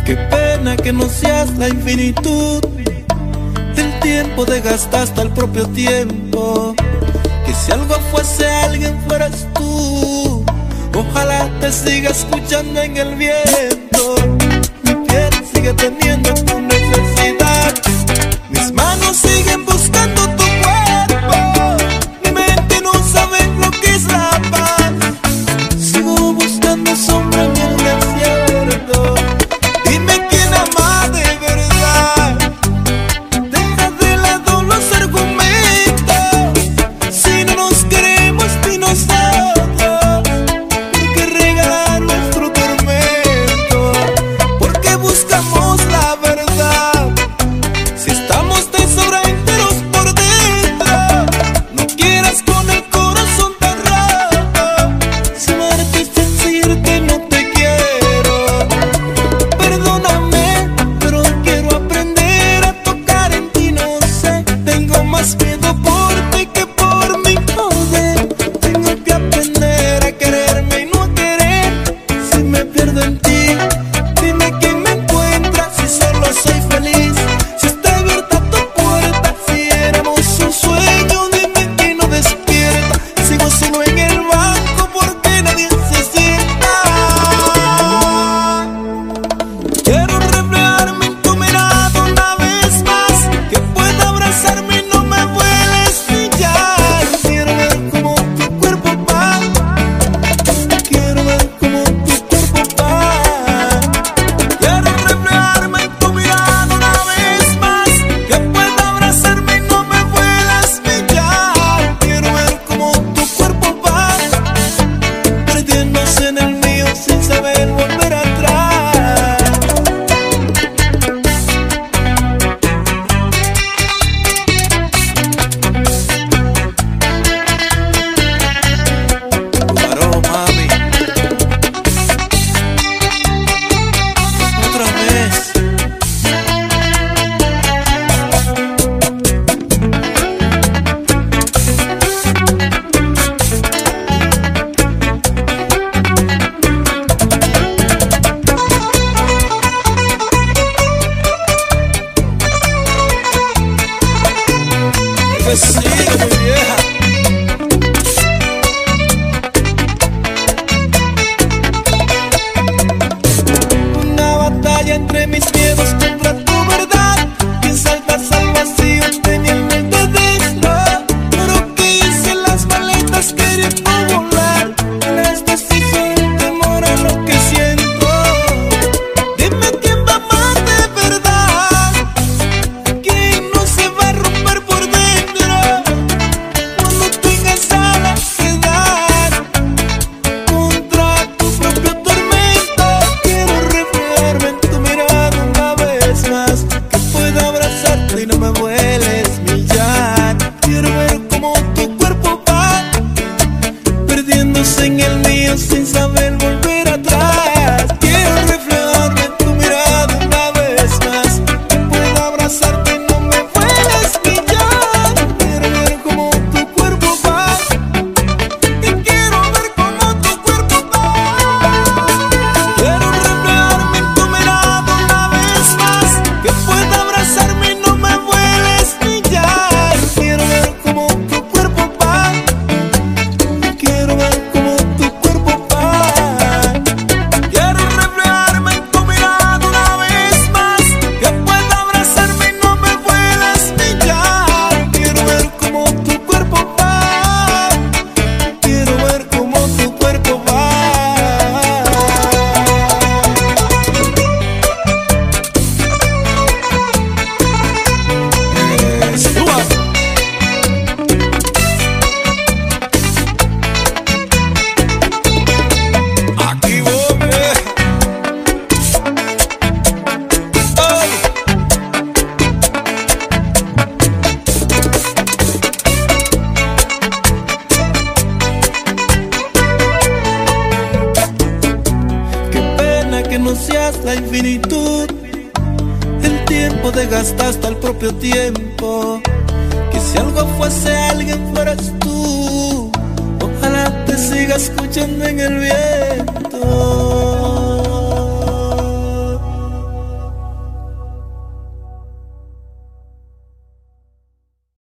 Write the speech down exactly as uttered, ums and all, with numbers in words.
Qué pena que no seas la infinitud. El tiempo desgasta hasta el propio tiempo. Que si algo fuese alguien fueras tú. Ojalá te siga escuchando en el viento. Mi piel sigue teniendo tu necesidad. Mis manos siguen buscando tu cuerpo. Mi mente no sabe lo que es la paz. Sigo buscando sombra en el desierto. Dime quién ama de verdad. Deja de lado los argumentos. Si no nos queremos ni nosotros, ¿por qué regalar nuestro tormento? ¿Por qué buscamos la verdad? Si estamos de sobra enteros por dentro, no quieras con el corazón tan roto. Si amarte es decirte no te quiero. Perdóname, pero quiero aprender a tocar en ti, no sé. Tengo más miedo por ti que por mi joder. Tengo que aprender a quererme y no a querer. Si me pierdo en ti, dime quién me encuentra. Si solo soy feliz, si está abierta tu puerta. Si éramos un sueño, dime quién no despierta. Sigo solo en el banco porque nadie se sienta. Quiero reflejarme en tu mirada una vez más. Que pueda abrazarme y no me vueles ni ya. Quiero ver cómo tu cuerpo va. Quiero ver cómo tu cuerpo va. Quiero reflejarme en tu mirada una vez más. Que pueda abrazarme y no me vuelas ni ya. Quiero ver cómo tu cuerpo va, perdiéndose en el mío sin saber volver atrás. Paró, mami. Otra vez. Que sigue, mi vieja. Una batalla entre mis miedos contra tu verdad. Quien saltas al vacío tenía el mente dentro. Pero que hice las maletas queriendo volar. En esto sí soy el temor a lo que siento. Dime quién va a amar de verdad. ¿Quién no se va a romper por dentro cuando tengas alas que dar contra tu propio tormento? Quiero reflejarme en tu mirada una vez más. Que pueda abrazarte y no me vueles ni ya. Quiero ver cómo tu cuerpo va, perdiéndose en el mío sin saber volver atrás. Quiero reflejarme en tu mirada una vez más. Que pueda abrazarte y no me vueles ni ya. Quiero ver cómo tu cuerpo va. Y quiero ver cómo tu cuerpo va. Quiero reflejarme en tu mirada una vez más. Que pueda abrazarme y no me vueles ni ya. Quiero ver cómo tu cuerpo va. Quiero ver cómo tu cuerpo va. Quiero reflejarme en tu mirada una vez más. Que pueda abrazarme y no me vueles ni ya. Quiero ver cómo tu cuerpo va. Quiero ver cómo tu cuerpo va. Eh, suba. Aquí voy, vieja. Ay. Qué pena que no seas la infinitud. El tiempo desgasta hasta el propio tiempo. Que si algo fuese alguien fueras tú. Ojalá te siga escuchando en el viento.